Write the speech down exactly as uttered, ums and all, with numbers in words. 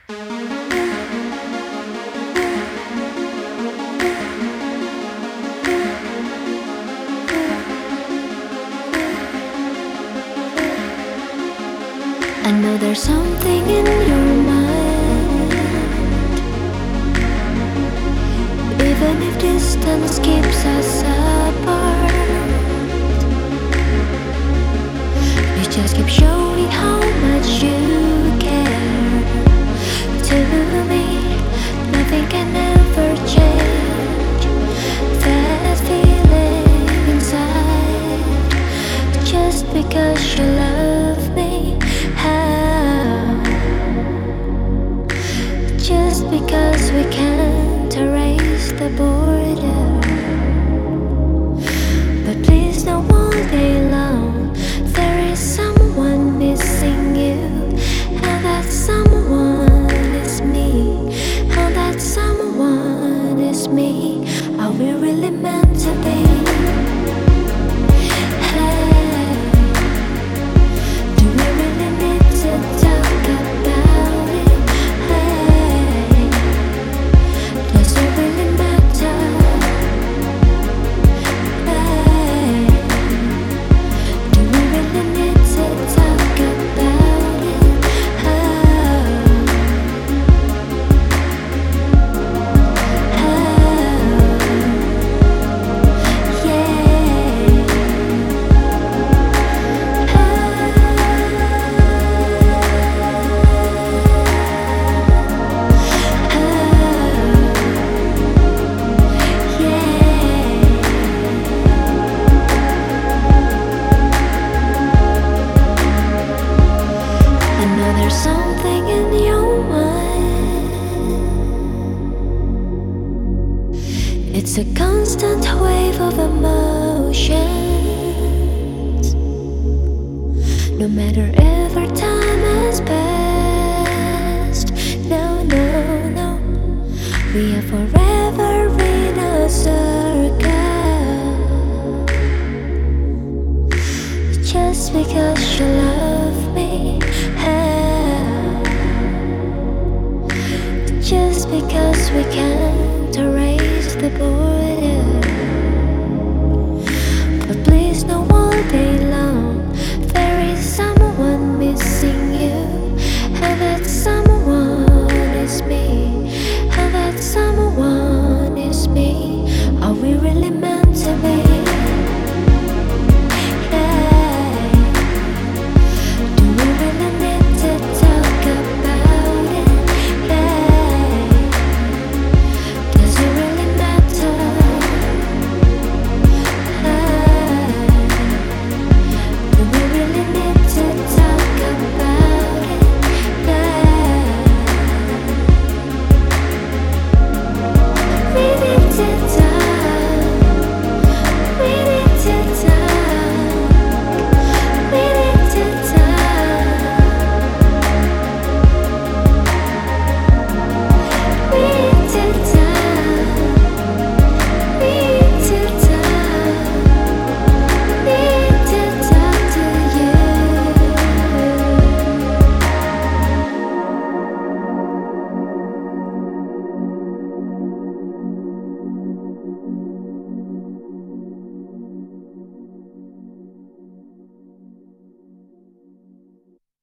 I know there's something in your mind, even if distance keeps us apart. You just keep showing how much you care. To me, nothing can ever change that feeling inside. Just because you love me, just because we can't erase the border. But please don't all day long. There is someone missing you, and that someone is me, and that someone is me. Are we really meant to be? There's something in your mind. It's a constant wave of emotions. No matter ever time has passed. No, no, no. We are forever in a circle. Just because you love me, just because we can't erase the border.